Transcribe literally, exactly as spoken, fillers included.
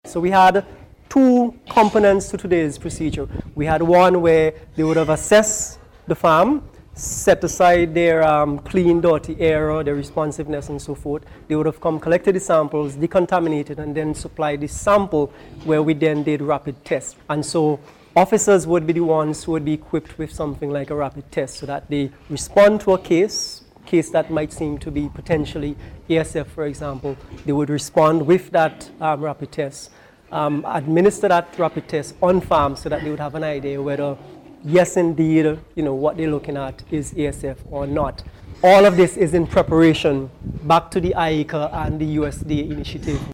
So we had two components to today's procedure. We had one where they would have assessed the farm, set aside their um, clean, dirty area, their responsiveness and so forth. They would have come, collected the samples, decontaminated, and then supplied the sample where we then did rapid tests. And so officers would be the ones who would be equipped with something like a rapid test so that they respond to a case, case that might seem to be potentially A S F, for example. They would respond with that um, rapid test, um, administer that rapid test on farm so that they would have an idea whether yes, indeed, you know, what they're looking at is A S F or not. All of this is in preparation back to the I A C A and the U S D A initiative.